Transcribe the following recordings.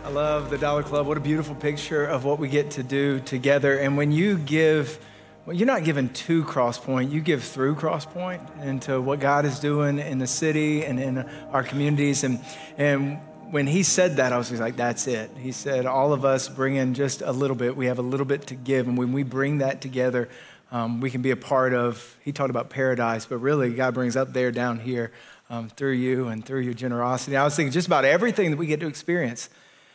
I love the Dollar Club. What a beautiful picture of what we get to do together. And when you give, well, you're not giving to Crosspoint, you give through Crosspoint into what God is doing in the city and in our communities. And when he said that, I was just like, that's it. He said, all of us bring in just a little bit. We have a little bit to give. And when we bring that together, we can be a part of, he talked about paradise, but really God brings up there, down here through you and through your generosity. I was thinking just about everything that we get to experience.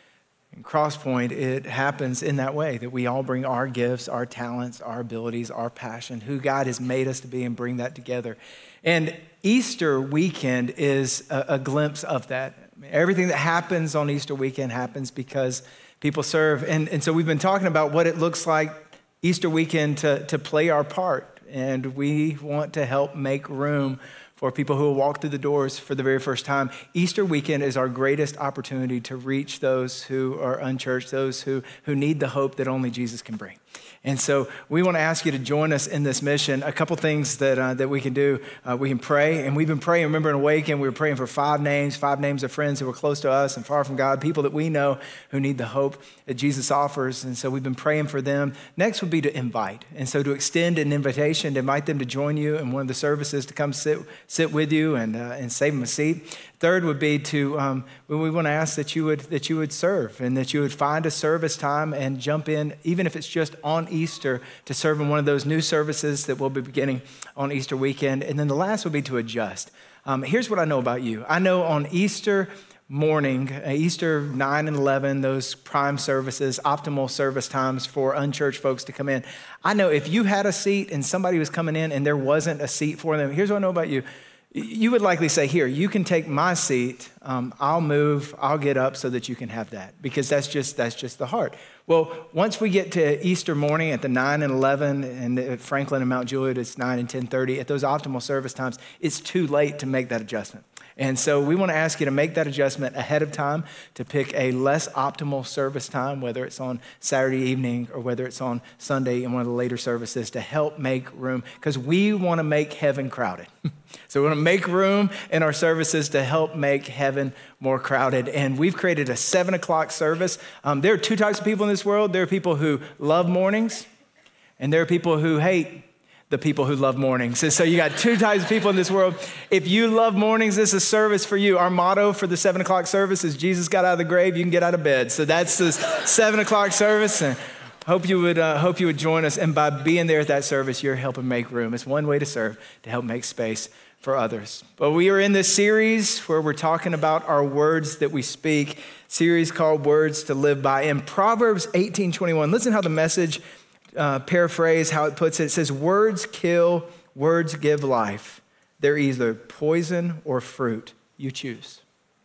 In Crosspoint, it happens in that way, that we all bring our gifts, our talents, our abilities, our passion, who God has made us to be, and bring that together. And Easter weekend is a glimpse of that. I mean, everything that happens on Easter weekend happens because people serve. And so we've been talking about what it looks like Easter weekend to play our part. And we want to help make room for people who will walk through the doors for the very first time. Easter weekend is our greatest opportunity to reach those who are unchurched, those who need the hope that only Jesus can bring. And so we want to ask you to join us in this mission. A couple things that we can do. We can pray, and we've been praying. Remember in Awaken, we were praying for five names of friends who were close to us and far from God, people that we know who need the hope that Jesus offers. And so we've been praying for them. Next would be to invite. And so to extend an invitation, to invite them to join you in one of the services, to come sit with you and save them a seat. Third would be to, we want to ask that you would serve, and that you would find a service time and jump in, even if it's just on Easter, to serve in one of those new services that we'll be beginning on Easter weekend. And then the last would be to adjust. Here's what I know about you. I know on Easter morning, Easter 9 and 11, those prime services, optimal service times for unchurched folks to come in. I know if you had a seat and somebody was coming in and there wasn't a seat for them, here's what I know about you. You would likely say, here, you can take my seat. I'll move, I'll get up so that you can have that, because that's just the heart. Well, once we get to Easter morning at the 9 and 11, and at Franklin and Mount Juliet, it's 9 and 10:30, at those optimal service times, it's too late to make that adjustment. And so we want to ask you to make that adjustment ahead of time, to pick a less optimal service time, whether it's on Saturday evening or whether it's on Sunday in one of the later services, to help make room, because we want to make heaven crowded. So we want to make room in our services to help make heaven more crowded. And we've created a 7 o'clock service. There are two types of people in this world. There are people who love mornings, and there are people who hate the people who love mornings. And so you got two types of people in this world. If you love mornings, this is a service for you. Our motto for the 7 o'clock service is Jesus got out of the grave, you can get out of bed. So that's the 7 o'clock service. And hope you would join us. And by being there at that service, you're helping make room. It's one way to serve, to help make space for others. But we are in this series where we're talking about our words that we speak, series called Words to Live By. In Proverbs 18:21, listen how the Message paraphrase how it puts it. It says, words kill, words give life. They're either poison or fruit. You choose.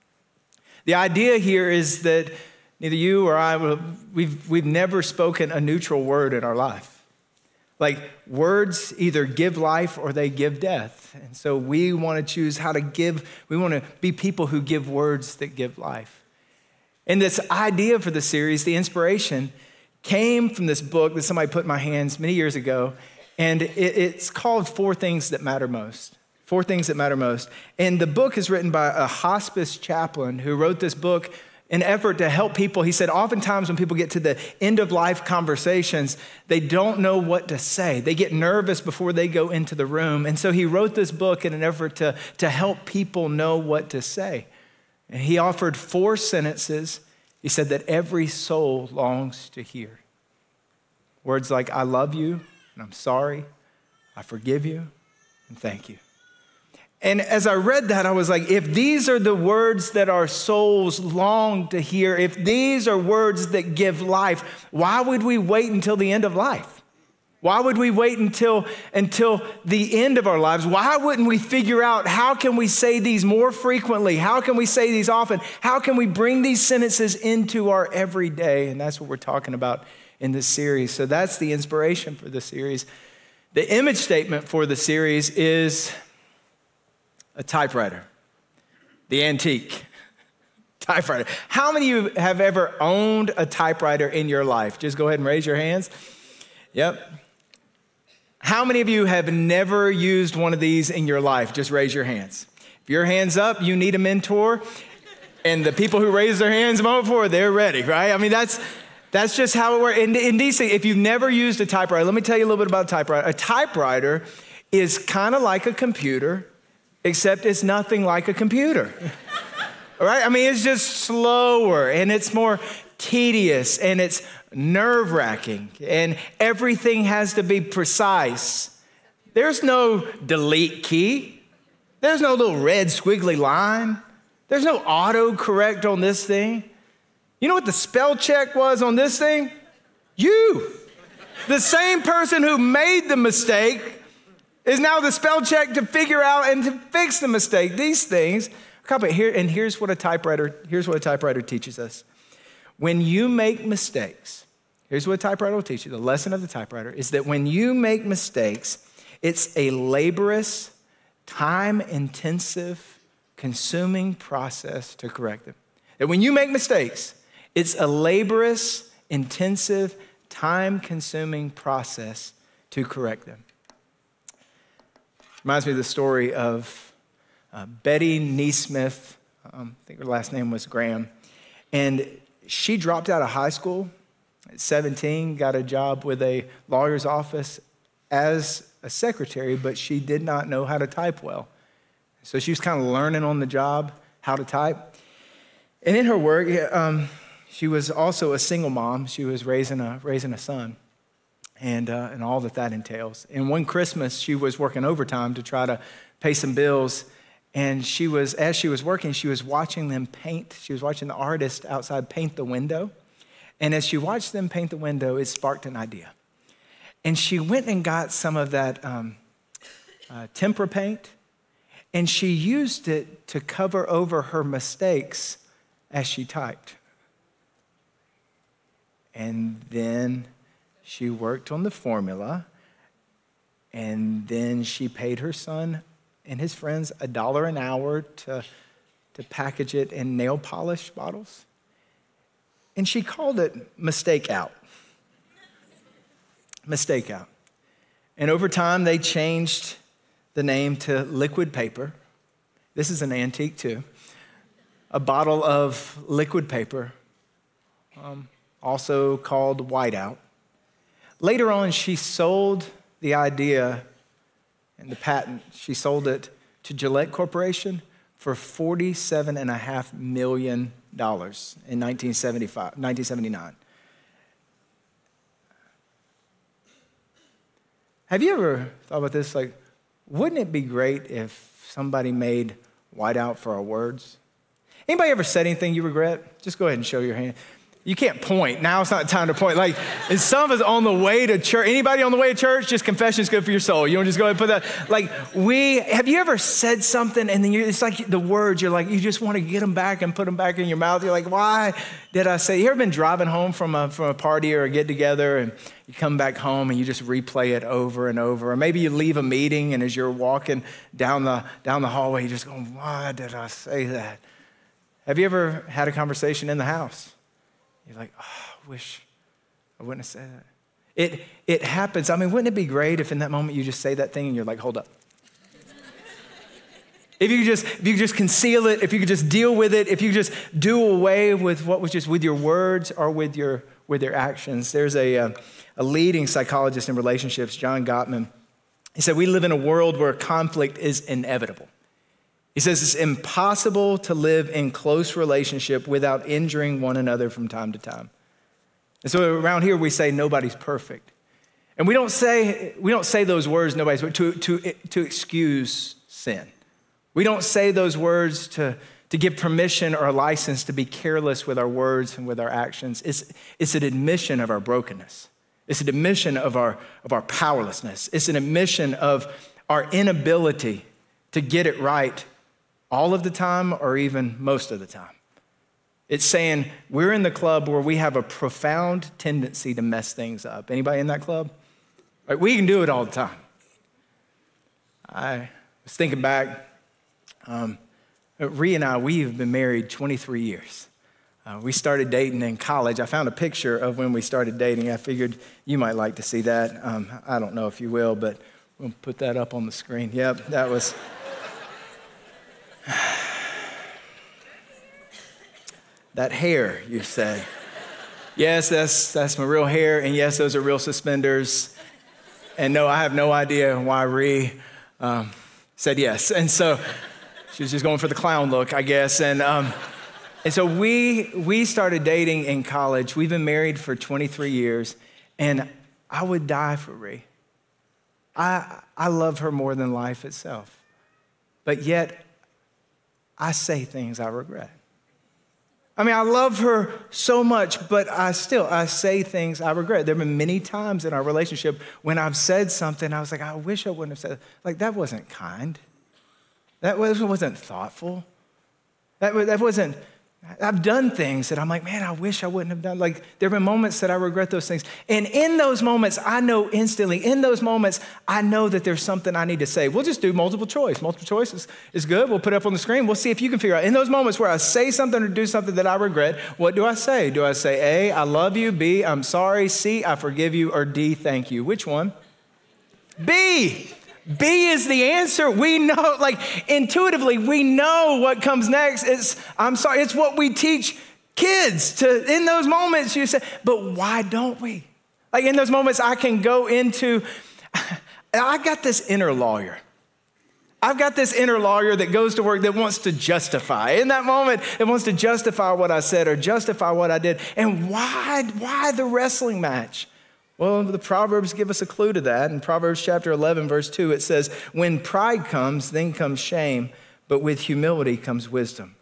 The idea here is that neither you or I, we've never spoken a neutral word in our life. Like, words either give life or they give death. And so we want to choose how to give. We want to be people who give words that give life. And this idea for the series, the inspiration, came from this book that somebody put in my hands many years ago, and it's called Four Things That Matter Most. Four Things That Matter Most. And the book is written by a hospice chaplain who wrote this book in an effort to help people. He said oftentimes when people get to the end of life conversations, they don't know what to say. They get nervous before they go into the room. And so he wrote this book in an effort to help people know what to say. And he offered 4 sentences, he said, that every soul longs to hear. Words like, I love you, and I'm sorry, I forgive you, and thank you. And as I read that, I was like, if these are the words that our souls long to hear, if these are words that give life, why would we wait until the end of life? Why would we wait until the end of our lives? Why wouldn't we figure out how can we say these more frequently? How can we say these often? How can we bring these sentences into our everyday? And that's what we're talking about in this series. So that's the inspiration for the series. The image statement for the series is a typewriter, the antique typewriter. How many of you have ever owned a typewriter in your life? Just go ahead and raise your hands. Yep. How many of you have never used one of these in your life? Just raise your hands. If your hand's up, you need a mentor. And the people who raised their hands a moment before, they're ready, right? I mean, that's just how it works. In these things, if you've never used a typewriter, let me tell you a little bit about a typewriter. A typewriter is kind of like a computer, except it's nothing like a computer, all right? I mean, it's just slower, and it's more tedious, and it's nerve-wracking, and everything has to be precise. There's no delete key. There's no little red squiggly line. There's no autocorrect on this thing. You know what the spell check was on this thing? You. The same person who made the mistake is now the spell check to figure out and to fix the mistake. These things, here's what a typewriter teaches us. When you make mistakes, here's what a typewriter will teach you. The lesson of the typewriter is that when you make mistakes, it's a laborious, time-intensive, consuming process to correct them. That when you make mistakes, it's a laborious, intensive, time-consuming process to correct them. Reminds me of the story of Betty Neesmith. I think her last name was Graham. And she dropped out of high school at 17, got a job with a lawyer's office as a secretary, but she did not know how to type well. So she was kind of learning on the job how to type. And in her work, she was also a single mom. She was raising a son and all that entails. And one Christmas, she was working overtime to try to pay some bills. And as she was working, she was watching them paint. She was watching the artist outside paint the window. And as she watched them paint the window, it sparked an idea. And she went and got some of that tempera paint, and she used it to cover over her mistakes as she typed. And then she worked on the formula, and then she paid her son and his friends $1 an hour to package it in nail polish bottles. And she called it Mistake Out. Mistake Out. And over time, they changed the name to Liquid Paper. This is an antique too. A bottle of liquid paper, also called Whiteout. Later on, she sold the idea and the patent. She sold it to Gillette Corporation for $47.5 million in 1979. Have you ever thought about this? Like, wouldn't it be great if somebody made Whiteout for our words? Anybody ever said anything you regret? Just go ahead and show your hand. You can't point. Now it's not time to point. Like, and some of us on the way to church. Anybody on the way to church? Just confession is good for your soul. You don't just go ahead and put that. Like, have you ever said something and then it's like the words, you just want to get them back and put them back in your mouth. You're like, why did I say? You ever been driving home from a party or a get together and you come back home and you just replay it over and over? Or maybe you leave a meeting and as you're walking down the hallway, you just go, why did I say that? Have you ever had a conversation in the house? You're like, oh, I wish I wouldn't have said that. It happens. I mean, wouldn't it be great if in that moment you just say that thing and you're like, hold up. If you could just conceal it, if you could just deal with it, if you could just do away with what was just with your words or with your actions. There's a leading psychologist in relationships, John Gottman. He said, we live in a world where conflict is inevitable. He says it's impossible to live in close relationship without injuring one another from time to time. And so around here we say nobody's perfect. And we don't say those words, nobody's perfect, to excuse sin. We don't say those words to give permission or a license to be careless with our words and with our actions. It's an admission of our brokenness. It's an admission of our powerlessness. It's an admission of our inability to get it right all of the time or even most of the time. It's saying we're in the club where we have a profound tendency to mess things up. Anybody in that club? Right, we can do it all the time. I was thinking back, Rhea and I, we have been married 23 years. We started dating in college. I found a picture of when we started dating. I figured you might like to see that. I don't know if you will, but we'll put that up on the screen. Yep, that was... That hair, you say. Yes, that's my real hair, and yes, those are real suspenders. And no, I have no idea why Ree said yes. And so she was just going for the clown look, I guess. And so we started dating in college. We've been married for 23 years, and I would die for Ree. I love her more than life itself. But yet, I say things I regret. I mean, I love her so much, but I say things I regret. There have been many times in our relationship when I've said something, I was like, I wish I wouldn't have said it. Like, that wasn't kind. That wasn't thoughtful. That wasn't, I've done things that I'm like, man, I wish I wouldn't have done. Like, there have been moments that I regret those things. And in those moments, I know instantly, in those moments, I know that there's something I need to say. We'll just do multiple choice. Multiple choice is good. We'll put it up on the screen. We'll see if you can figure out. In those moments where I say something or do something that I regret, what do I say? Do I say A, I love you, B, I'm sorry, C, I forgive you, or D, thank you? Which one? B. B is the answer. We know, like intuitively, we know what comes next. It's, I'm sorry, it's what we teach kids to, in those moments you say, but why don't we? Like in those moments I can go into, I got this inner lawyer. I've got this inner lawyer that goes to work that wants to justify. In that moment, it wants to justify what I said or justify what I did. And why the wrestling match? Well, the Proverbs give us a clue to that. In Proverbs chapter 11, verse 2, it says, when pride comes, then comes shame, but with humility comes wisdom.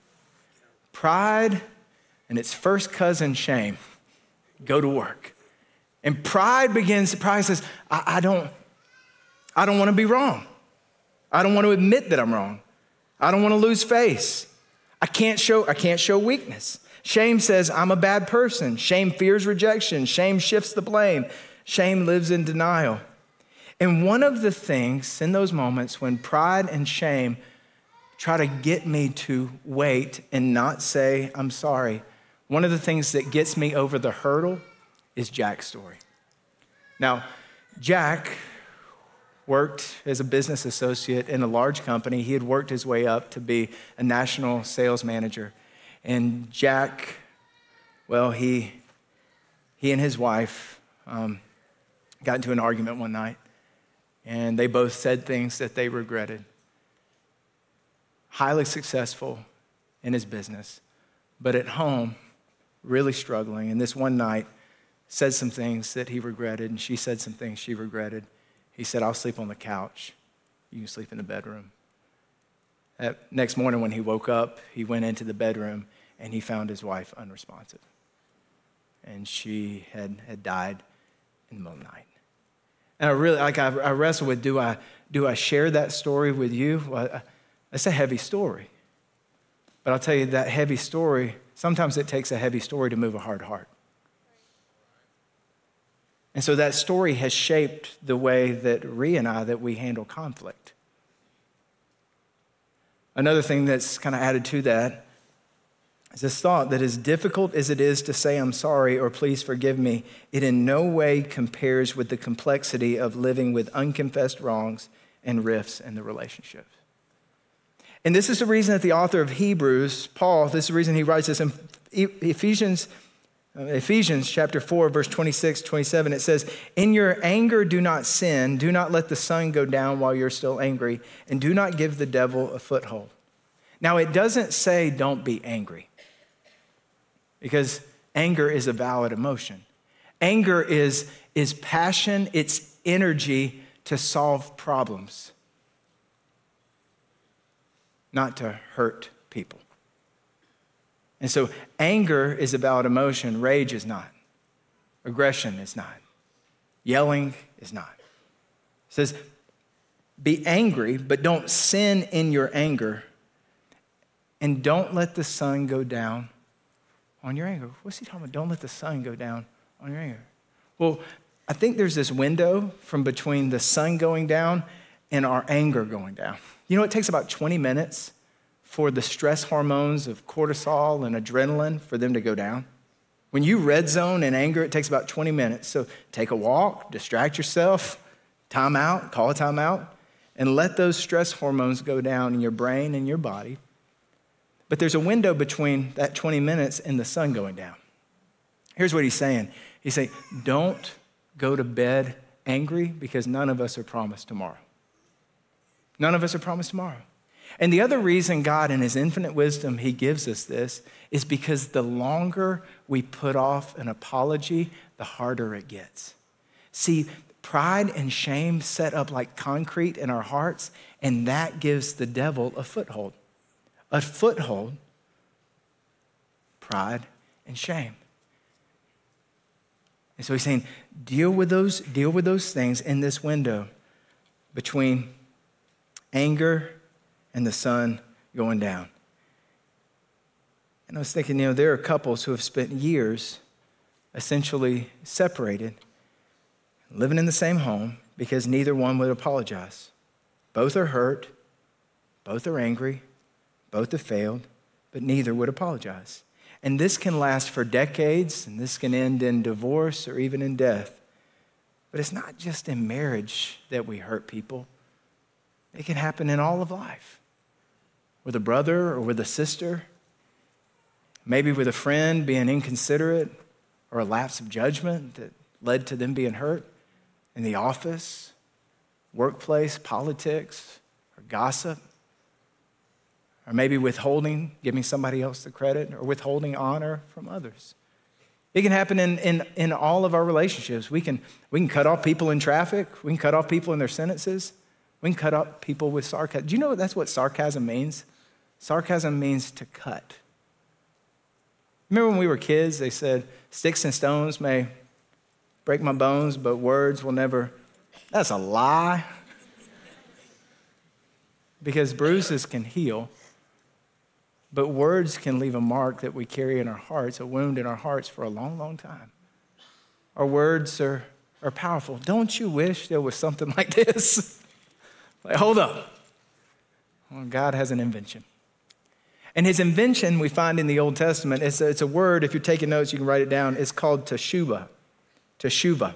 Pride and its first cousin, shame, go to work. And pride says, I don't want to be wrong. I don't want to admit that I'm wrong. I don't want to lose face. I can't show weakness. Shame says, I'm a bad person. Shame fears rejection. Shame shifts the blame. Shame lives in denial. And one of the things in those moments when pride and shame try to get me to wait and not say, I'm sorry, one of the things that gets me over the hurdle is Jack's story. Now, Jack worked as a business associate in a large company. He had worked his way up to be a national sales manager. And Jack, well, he and his wife got into an argument one night, and they both said things that they regretted. Highly successful in his business, but at home, really struggling. And this one night, said some things that he regretted, and she said some things she regretted. He said, I'll sleep on the couch. You can sleep in the bedroom. That next morning when he woke up, he went into the bedroom and he found his wife unresponsive. And she had died in the middle of the night. And I wrestle with, do I share that story with you? Well, it's a heavy story. But I'll tell you that heavy story, sometimes it takes a heavy story to move a hard heart. And so that story has shaped the way that Ree and I, that we handle conflict. Another thing that's kind of added to that is this thought that as difficult as it is to say I'm sorry or please forgive me, it in no way compares with the complexity of living with unconfessed wrongs and rifts in the relationship. And this is the reason that the author of Hebrews, Paul, this is the reason he writes this in Ephesians chapter 4, verse 26, 27, it says, in your anger do not sin, do not let the sun go down while you're still angry, and do not give the devil a foothold. Now, it doesn't say don't be angry, because anger is a valid emotion. Anger is passion, it's energy to solve problems, not to hurt people. And so anger is a valid emotion. Rage is not. Aggression is not. Yelling is not. It says, be angry, but don't sin in your anger. And don't let the sun go down on your anger. What's he talking about? Don't let the sun go down on your anger. Well, I think there's this window from between the sun going down and our anger going down. You know, it takes about 20 minutes for the stress hormones of cortisol and adrenaline for them to go down. When you red zone in anger, it takes about 20 minutes. So take a walk, distract yourself, time out, call a time out, and let those stress hormones go down in your brain and your body. But there's a window between that 20 minutes and the sun going down. Here's what he's saying. He's saying, don't go to bed angry because none of us are promised tomorrow. None of us are promised tomorrow. And the other reason God, in his infinite wisdom, he gives us this is because the longer we put off an apology, the harder it gets. See, pride and shame set up like concrete in our hearts, and that gives the devil a foothold. A foothold, pride and shame. And so he's saying, deal with those things in this window between anger and the sun going down. And I was thinking, there are couples who have spent years essentially separated, living in the same home because neither one would apologize. Both are hurt, both are angry, both have failed, but neither would apologize. And this can last for decades, and this can end in divorce or even in death. But it's not just in marriage that we hurt people. It can happen in all of life. With a brother or with a sister, maybe with a friend being inconsiderate or a lapse of judgment that led to them being hurt, in the office, workplace, politics, or gossip, or maybe withholding, giving somebody else the credit, or withholding honor from others. It can happen in all of our relationships. We can cut off people in traffic. We can cut off people in their sentences. We can cut off people with sarcasm. Do you know that's what sarcasm means? Sarcasm means to cut. Remember when we were kids, they said, sticks and stones may break my bones, but words will never. That's a lie. Because bruises can heal, but words can leave a mark that we carry in our hearts, a wound in our hearts for a long, long time. Our words are powerful. Don't you wish there was something like this? Like, hold up. Well, God has an invention. And his invention we find in the Old Testament, it's a word, if you're taking notes, you can write it down. It's called teshuvah. Teshuvah.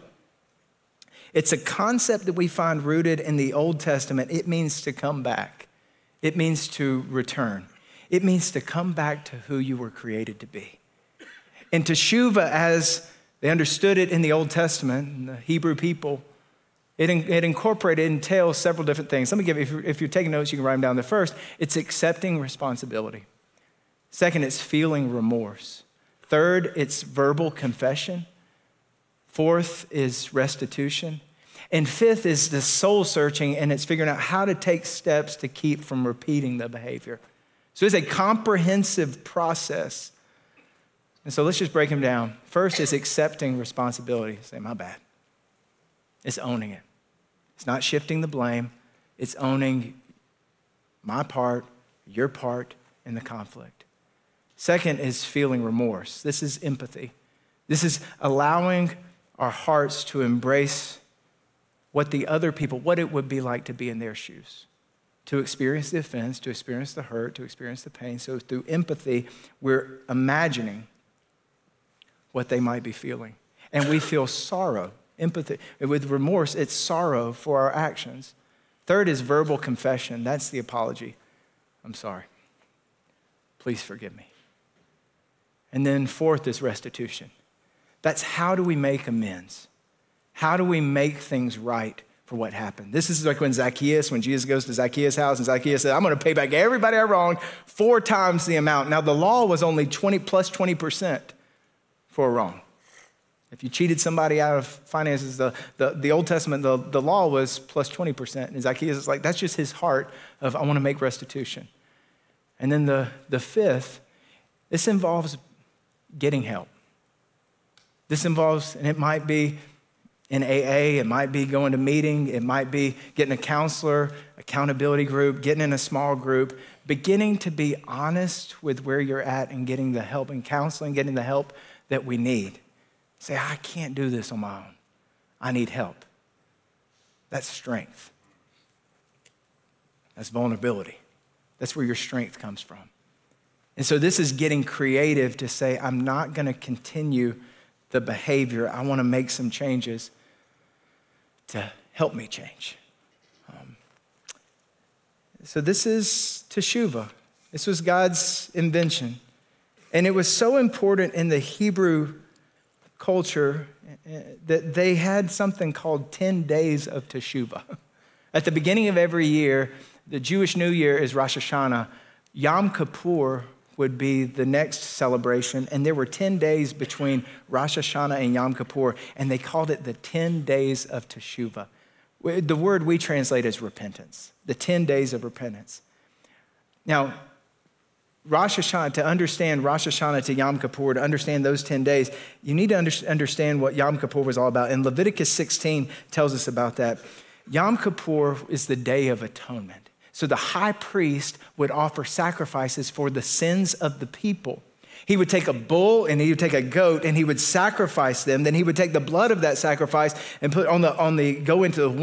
It's a concept that we find rooted in the Old Testament. It means to come back. It means to return. It means to come back to who you were created to be. And teshuvah, as they understood it in the Old Testament, and the Hebrew people, it entails several different things. Let me give you, if you're taking notes, you can write them down. The first, it's accepting responsibility. Second, it's feeling remorse. Third, it's verbal confession. Fourth is restitution. And fifth is the soul searching, and it's figuring out how to take steps to keep from repeating the behavior. So it's a comprehensive process. And so let's just break them down. First is accepting responsibility. Say, my bad. It's owning it. It's not shifting the blame. It's owning my part, your part in the conflict. Second is feeling remorse. This is empathy. This is allowing our hearts to embrace what the other people, what it would be like to be in their shoes, to experience the offense, to experience the hurt, to experience the pain. So through empathy, we're imagining what they might be feeling. And we feel sorrow. Empathy. With remorse, it's sorrow for our actions. Third is verbal confession. That's the apology. I'm sorry. Please forgive me. And then fourth is restitution. That's how do we make amends? How do we make things right for what happened? This is like when Jesus goes to Zacchaeus' house, and Zacchaeus said, I'm going to pay back everybody I wronged 4 times the amount. Now, the law was only 20% for a wrong. If you cheated somebody out of finances, the Old Testament, the law was plus 20%. And Zacchaeus is like, that's just his heart of, I want to make restitution. And then the fifth, this involves getting help. This involves, and it might be in AA, it might be going to meeting, it might be getting a counselor, accountability group, getting in a small group, beginning to be honest with where you're at and getting the help and counseling, getting the help that we need. Say, I can't do this on my own. I need help. That's strength. That's vulnerability. That's where your strength comes from. And so this is getting creative to say, I'm not going to continue the behavior. I want to make some changes to help me change. So this is teshuvah. This was God's invention. And it was so important in the Hebrew culture that they had something called 10 days of Teshuvah. At the beginning of every year, the Jewish New Year is Rosh Hashanah. Yom Kippur would be the next celebration, and there were 10 days between Rosh Hashanah and Yom Kippur, and they called it the 10 days of Teshuvah. The word we translate as repentance, the 10 days of repentance. Now, Rosh Hashanah, to understand Rosh Hashanah to Yom Kippur, to understand those 10 days, you need to understand what Yom Kippur was all about. And Leviticus 16 tells us about that. Yom Kippur is the Day of Atonement. So the high priest would offer sacrifices for the sins of the people. He would take a bull and he would take a goat and he would sacrifice them. Then he would take the blood of that sacrifice and put go into the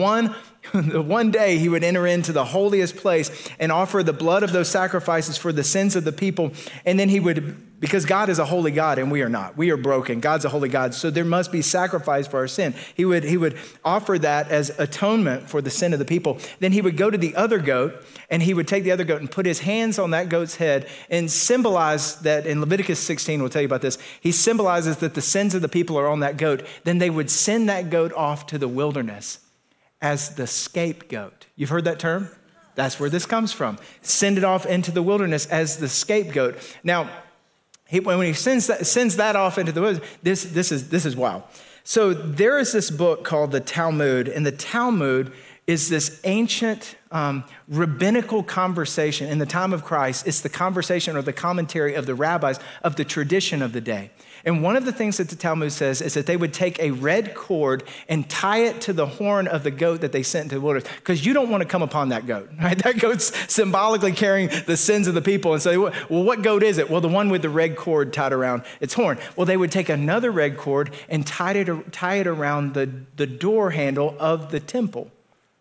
one day he would enter into the holiest place and offer the blood of those sacrifices for the sins of the people. And then he would, because God is a holy God and we are not. We are broken. God's a holy God. So there must be sacrifice for our sin. He would offer that as atonement for the sin of the people. Then he would go to the other goat and he would take the other goat and put his hands on that goat's head and symbolize that. In Leviticus 16, we'll tell you about this. He symbolizes that the sins of the people are on that goat. Then they would send that goat off to the wilderness as the scapegoat. You've heard that term? That's where this comes from. Send it off into the wilderness as the scapegoat. Now, when he sends that off into the wilderness, this is wild. So there is this book called the Talmud, and the Talmud is this ancient rabbinical conversation in the time of Christ. It's the conversation or the commentary of the rabbis of the tradition of the day. And one of the things that the Talmud says is that they would take a red cord and tie it to the horn of the goat that they sent into the wilderness, because you don't want to come upon that goat, right? That goat's symbolically carrying the sins of the people. And so, well, what goat is it? Well, the one with the red cord tied around its horn. Well, they would take another red cord and tie it around the door handle of the temple.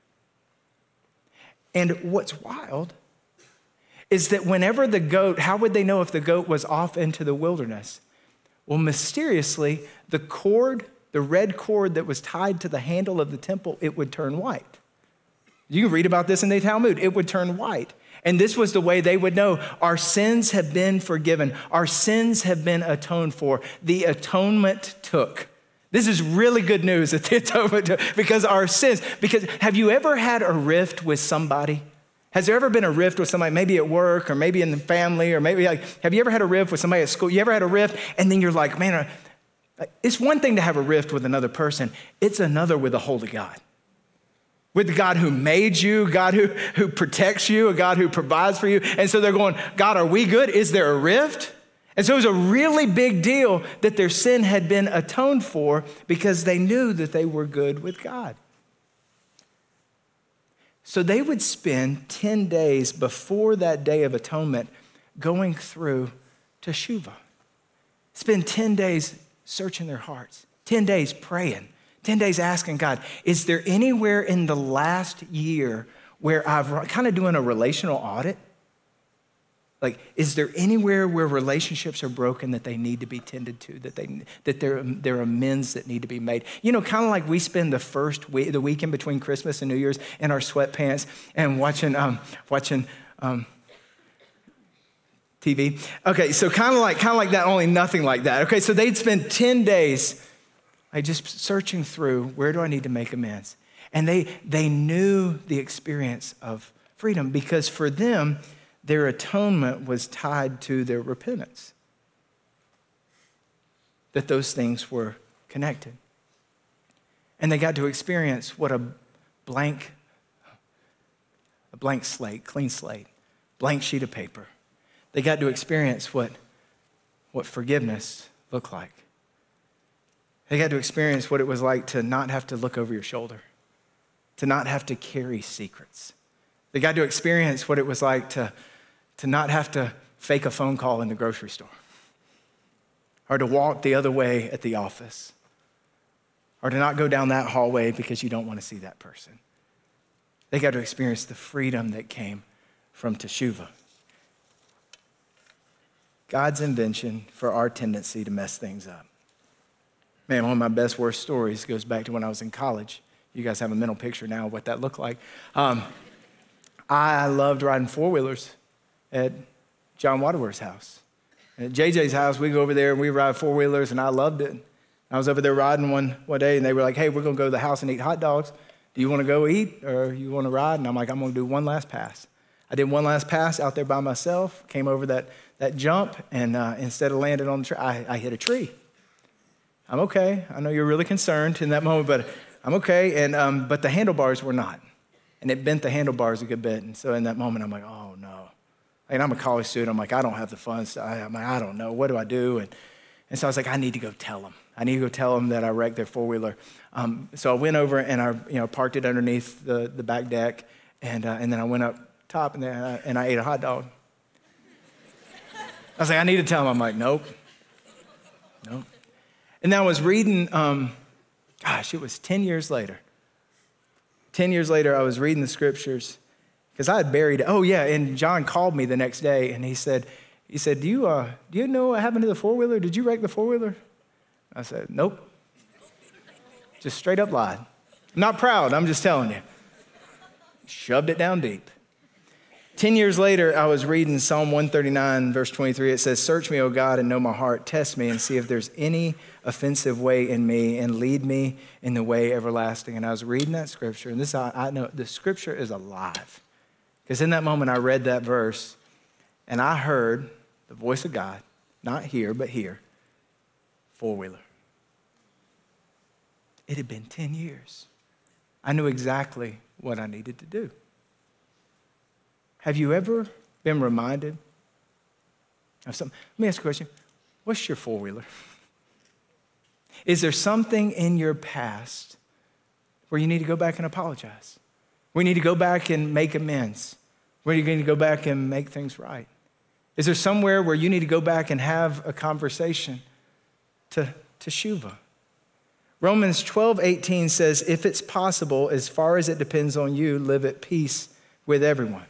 And what's wild is that whenever the goat, how would they know if the goat was off into the wilderness? Well, mysteriously, the red cord that was tied to the handle of the temple, it would turn white. You can read about this in the Talmud. It would turn white. And this was the way they would know our sins have been forgiven. Our sins have been atoned for. The atonement took. This is really good news that the atonement took, because our sins, because have you ever had a rift with somebody? Has there ever been a rift with somebody, maybe at work or maybe in the family, or maybe have you ever had a rift with somebody at school? You ever had a rift and then you're like, man, it's one thing to have a rift with another person. It's another with a holy God. With the God who made you, God who protects you, a God who provides for you. And so they're going, God, are we good? Is there a rift? And so it was a really big deal that their sin had been atoned for, because they knew that they were good with God. So they would spend 10 days before that day of atonement going through Teshuvah. Spend 10 days searching their hearts, 10 days praying, 10 days asking God, is there anywhere in the last year where I've kind of doing a relational audit? Like, is there anywhere where relationships are broken that they need to be tended to, that there are amends that need to be made? You know, kind of like we spend the weekend between Christmas and New Year's in our sweatpants and watching TV. Okay, so kind of like that, only nothing like that. Okay, so they'd spend 10 days just searching through, where do I need to make amends? And they knew the experience of freedom, because for them, their atonement was tied to their repentance, that those things were connected. And they got to experience what a blank slate, clean slate, blank sheet of paper. They got to experience what forgiveness looked like. They got to experience what it was like to not have to look over your shoulder, to not have to carry secrets. They got to experience what it was like to not have to fake a phone call in the grocery store, or to walk the other way at the office, or to not go down that hallway because you don't want to see that person. They got to experience the freedom that came from Teshuvah. God's invention for our tendency to mess things up. Man, one of my best, worst stories goes back to when I was in college. You guys have a mental picture now of what that looked like. I loved riding four-wheelers, Ed. John Waterworth's house. And at JJ's house, we go over there and we ride four-wheelers, and I loved it. I was over there riding one day, and they were like, hey, we're going to go to the house and eat hot dogs. Do you want to go eat or you want to ride? And I'm like, I'm going to do one last pass. I did one last pass out there by myself, came over that jump, and instead of landing on the tree, I hit a tree. I'm okay. I know you're really concerned in that moment, but I'm okay. And but the handlebars were not. And it bent the handlebars a good bit. And so in that moment, I'm like, oh, no. And I'm a college student. I'm like, I don't have the funds. I'm like, I don't know. What do I do? And so I was like, I need to go tell them. I need to go tell them that I wrecked their four-wheeler. So I went over and I parked it underneath the back deck. And then I went up top and I ate a hot dog. I was like, I need to tell them. I'm like, nope. And then I was reading, it was 10 years later. 10 years later, I was reading the scriptures because I had buried it. Oh, yeah, and John called me the next day, and he said, do you know what happened to the four-wheeler? Did you wreck the four-wheeler? I said, nope. Just straight up lied. I'm not proud, I'm just telling you. Shoved it down deep. 10 years later, I was reading Psalm 139, verse 23. It says, search me, O God, and know my heart. Test me and see if there's any offensive way in me, and lead me in the way everlasting. And I was reading that scripture, and this I know the scripture is alive. Because in that moment, I read that verse, and I heard the voice of God, not here, but here, four-wheeler. It had been 10 years. I knew exactly what I needed to do. Have you ever been reminded of something? Let me ask you a question. What's your four-wheeler? Is there something in your past where you need to go back and apologize? Where you need to go back and make amends? Where you need to go back and make things right? Is there somewhere where you need to go back and have a conversation to teshuva? Romans 12:18 says, if it's possible, as far as it depends on you, live at peace with everyone.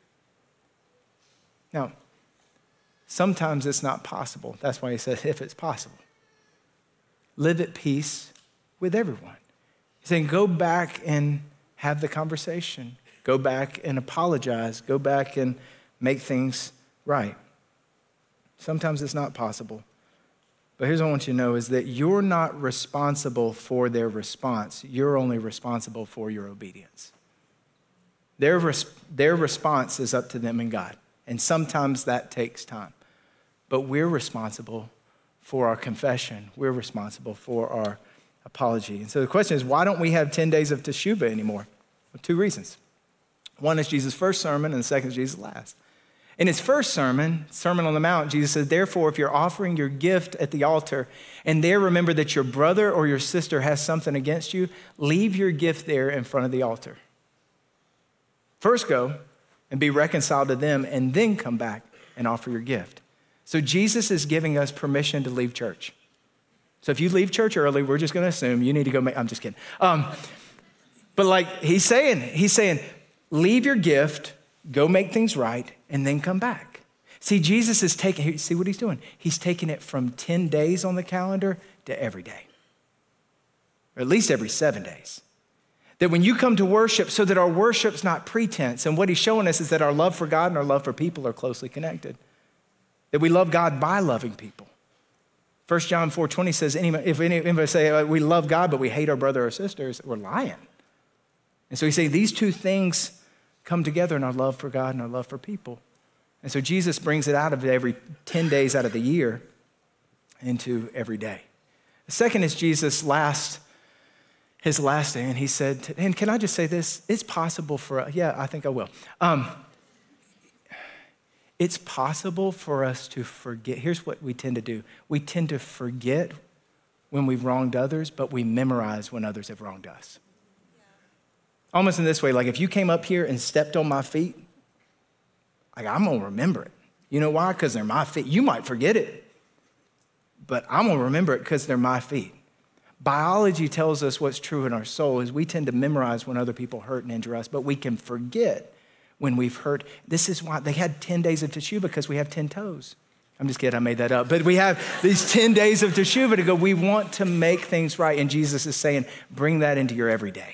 Now, sometimes it's not possible. That's why he said, if it's possible. Live at peace with everyone. He's saying, go back and have the conversation. Go back and apologize. Go back and make things right. Sometimes it's not possible. But here's what I want you to know is that you're not responsible for their response. You're only responsible for your obedience. Their response is up to them and God. And sometimes that takes time. But we're responsible for our confession. We're responsible for our apology. And so the question is, why don't we have 10 days of teshuvah anymore? Well, two reasons. One is Jesus' first sermon, and the second is Jesus' last. In his first sermon, Sermon on the Mount, Jesus said, therefore, if you're offering your gift at the altar and there remember that your brother or your sister has something against you, leave your gift there in front of the altar. First go and be reconciled to them, and then come back and offer your gift. So Jesus is giving us permission to leave church. So if you leave church early, we're just going to assume you need to go I'm just kidding. But like he's saying, leave your gift, go make things right, and then come back. See, Jesus is see what he's doing? He's taking it from 10 days on the calendar to every day. Or at least every 7 days. That when you come to worship, so that our worship's not pretense. And what he's showing us is that our love for God and our love for people are closely connected. That we love God by loving people. 1 John 4:20 says, if anybody say we love God, but we hate our brother or sisters, we're lying. And so he's saying these two things come together in our love for God and our love for people. And so Jesus brings it out of every 10 days out of the year into every day. The second is Jesus' his last day, and he said, and can I just say this? It's possible for, I think I will. It's possible for us to forget. Here's what we tend to do. We tend to forget when we've wronged others, but we memorize when others have wronged us. Almost in this way, like if you came up here and stepped on my feet, I'm going to remember it. You know why? Because they're my feet. You might forget it, but I'm going to remember it because they're my feet. Biology tells us what's true in our soul is we tend to memorize when other people hurt and injure us, but we can forget when we've hurt. This is why they had 10 days of teshuvah, because we have 10 toes. I'm just kidding, I made that up. But we have these 10 days of teshuvah to go. We want to make things right, and Jesus is saying, bring that into your everyday.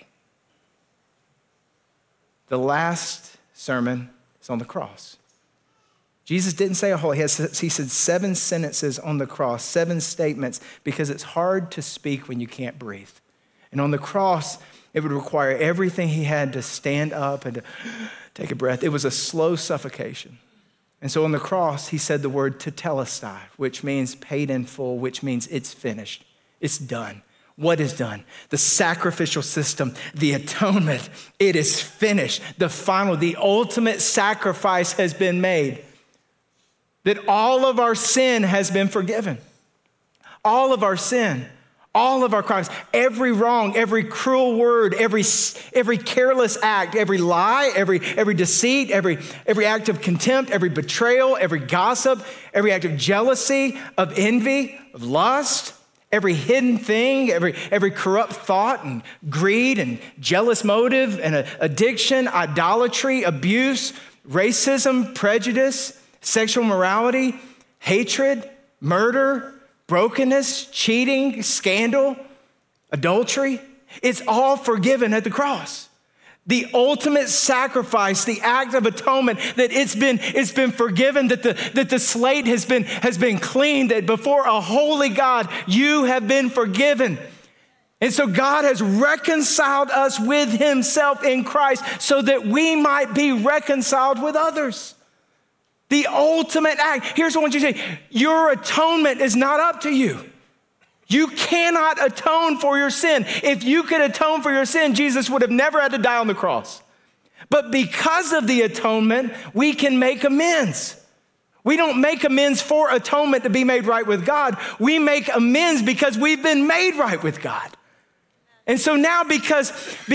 The last sermon is on the cross. Jesus didn't say a whole, he said 7 sentences on the cross, 7 statements, because it's hard to speak when you can't breathe. And on the cross, it would require everything he had to stand up and to take a breath. It was a slow suffocation. And so on the cross, he said the word tetelestai, which means paid in full, which means it's finished. It's done. What is done? The sacrificial system, the atonement, it is finished. The ultimate sacrifice has been made. That all of our sin has been forgiven. All of our sin, all of our crimes, every wrong, every cruel word, every careless act, every lie, every deceit, every act of contempt, every betrayal, every gossip, every act of jealousy, of envy, of lust, every hidden thing, every corrupt thought and greed and jealous motive and addiction, idolatry, abuse, racism, prejudice, sexual morality, hatred, murder, brokenness, cheating, scandal, adultery. It's all forgiven at the cross. The ultimate sacrifice, the act of atonement, that it's been forgiven, that the slate has been cleaned, that before a holy God, you have been forgiven. And so God has reconciled us with himself in Christ so that we might be reconciled with others. The ultimate act. Here's what I want you to say. Your atonement is not up to you. You cannot atone for your sin. If you could atone for your sin, Jesus would have never had to die on the cross. But because of the atonement, we can make amends. We don't make amends for atonement to be made right with God. We make amends because we've been made right with God. And so now because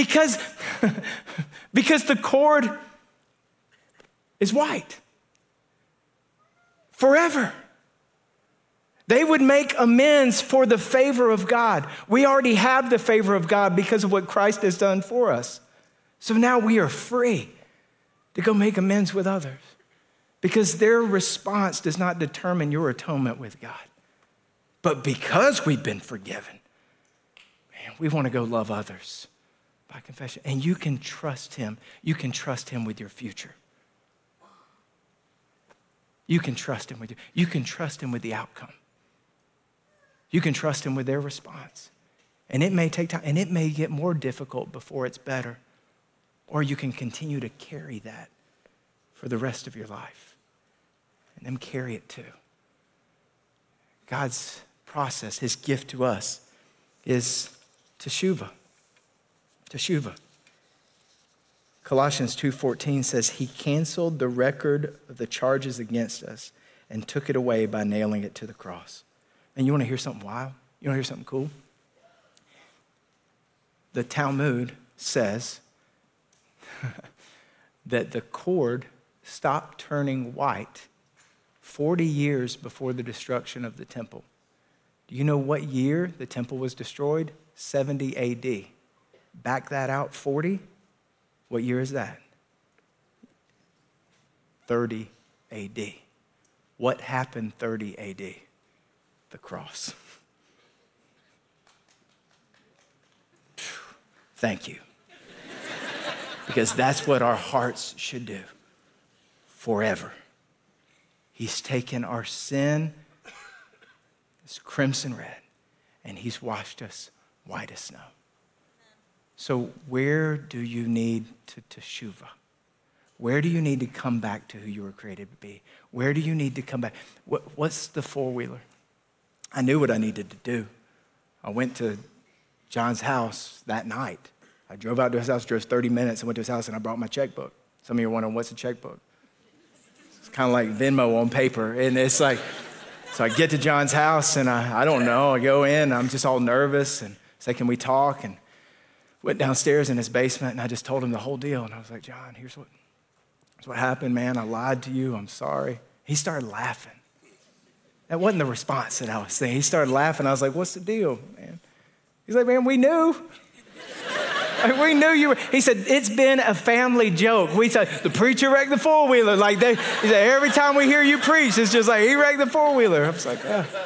the cord is white, forever. They would make amends for the favor of God. We already have the favor of God because of what Christ has done for us. So now we are free to go make amends with others because their response does not determine your atonement with God. But because we've been forgiven, man, we want to go love others by confession. And you can trust him. You can trust him with your future. You can trust him you can trust him with the outcome. You can trust him with their response. And it may take time, and it may get more difficult before it's better. Or you can continue to carry that for the rest of your life. And then carry it too. God's process, his gift to us, is teshuvah. Teshuvah. Colossians 2:14 says, he canceled the record of the charges against us and took it away by nailing it to the cross. And you want to hear something wild? You want to hear something cool? The Talmud says that the cord stopped turning white 40 years before the destruction of the temple. Do you know what year the temple was destroyed? 70 AD. Back that out 40. What year is that? 30 AD. What happened 30 AD? The cross. Thank you. Because that's what our hearts should do forever. He's taken our sin, it's crimson red, and he's washed us white as snow. So where do you need to teshuvah? Where do you need to come back to who you were created to be? Where do you need to come back? What's the four-wheeler? I knew what I needed to do. I went to John's house that night. I drove out to his house, drove 30 minutes, and went to his house, and I brought my checkbook. Some of you are wondering, what's a checkbook? It's kind of like Venmo on paper. And it's like, so I get to John's house, and I don't know. I go in, I'm just all nervous, and say, can we talk? And went downstairs in his basement, and I just told him the whole deal. And I was like, John, here's what happened, man. I lied to you. I'm sorry. He started laughing. That wasn't the response that I was saying. He started laughing. I was like, what's the deal, man? He's like, man, we knew. Like, we knew you were. He said, it's been a family joke. We said, the preacher wrecked the four-wheeler. He said, every time we hear you preach, it's just like, he wrecked the four-wheeler. I was like,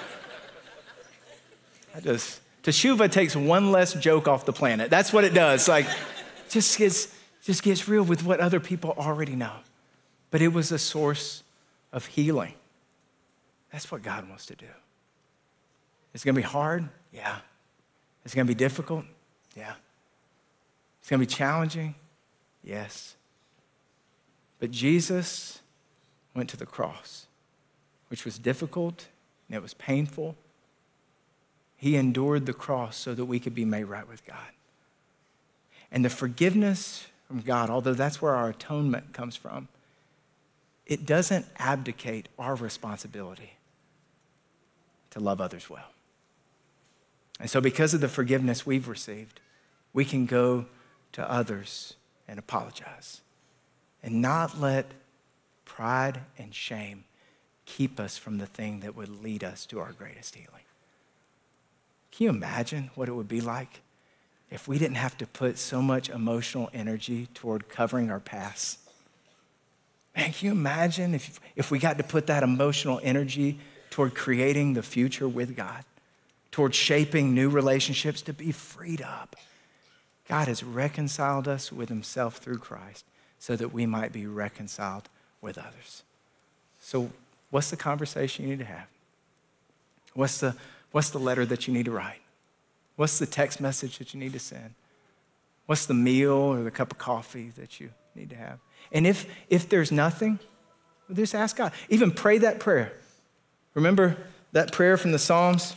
Teshuvah takes one less joke off the planet. That's what it does. Like, just gets real with what other people already know. But it was a source of healing. That's what God wants to do. It's going to be hard? Yeah. It's going to be difficult? Yeah. It's going to be challenging? Yes. But Jesus went to the cross, which was difficult and it was painful. He endured the cross so that we could be made right with God. And the forgiveness from God, although that's where our atonement comes from, it doesn't abdicate our responsibility to love others well. And so because of the forgiveness we've received, we can go to others and apologize and not let pride and shame keep us from the thing that would lead us to our greatest healing. Can you imagine what it would be like if we didn't have to put so much emotional energy toward covering our past? Man, can you imagine if we got to put that emotional energy toward creating the future with God, toward shaping new relationships to be freed up? God has reconciled us with himself through Christ so that we might be reconciled with others. So what's the conversation you need to have? What's the letter that you need to write? What's the text message that you need to send? What's the meal or the cup of coffee that you need to have? And if there's nothing, just ask God. Even pray that prayer. Remember that prayer from the Psalms?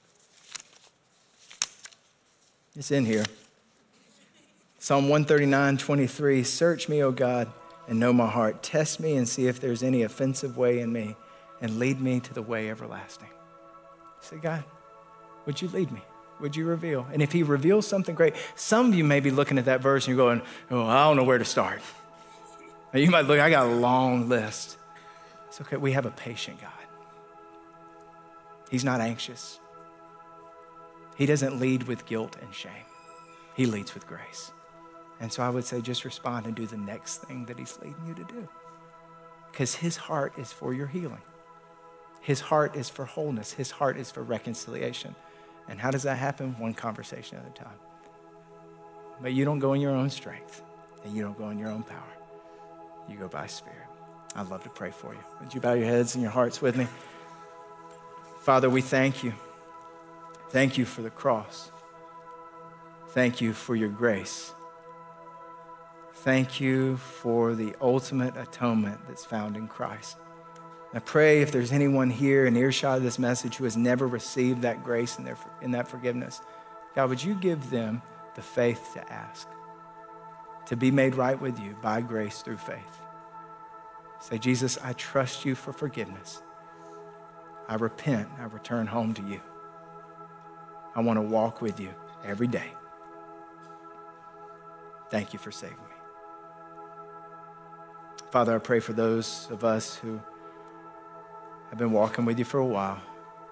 It's in here. Psalm 139:23, search me, O God, and know my heart. Test me and see if there's any offensive way in me, and lead me to the way everlasting. Say, God, would you lead me? Would you reveal? And if he reveals something great, some of you may be looking at that verse and you're going, oh, I don't know where to start. Now you might look, I got a long list. It's okay, we have a patient God. He's not anxious. He doesn't lead with guilt and shame. He leads with grace. And so I would say just respond and do the next thing that he's leading you to do. Because his heart is for your healing. His heart is for wholeness. His heart is for reconciliation. And how does that happen? One conversation at a time. But you don't go in your own strength, and you don't go in your own power. You go by Spirit. I'd love to pray for you. Would you bow your heads and your hearts with me? Father, we thank you. Thank you for the cross. Thank you for your grace. Thank you for the ultimate atonement that's found in Christ. I pray if there's anyone here in earshot of this message who has never received that grace and that forgiveness, God, would you give them the faith to ask, to be made right with you by grace through faith. Say, Jesus, I trust you for forgiveness. I repent. I return home to you. I want to walk with you every day. Thank you for saving me. Father, I pray for those of us who have been walking with you for a while.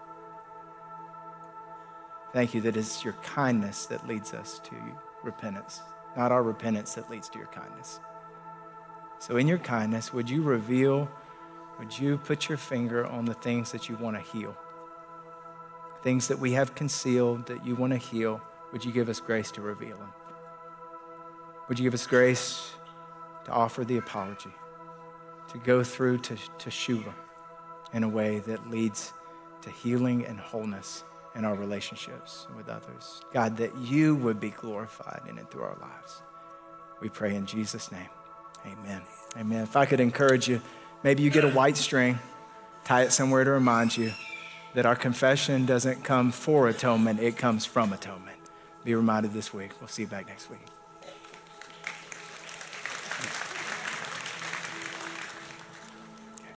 Thank you that it's your kindness that leads us to repentance, not our repentance that leads to your kindness. So in your kindness, would you put your finger on the things that you want to heal? Things that we have concealed that you want to heal, would you give us grace to reveal them? Would you give us grace to offer the apology, to go through to teshuva in a way that leads to healing and wholeness in our relationships with others? God, that you would be glorified in it through our lives. We pray in Jesus' name. Amen. Amen. If I could encourage you, maybe you get a white string, tie it somewhere to remind you that our confession doesn't come for atonement, it comes from atonement. Be reminded this week. We'll see you back next week.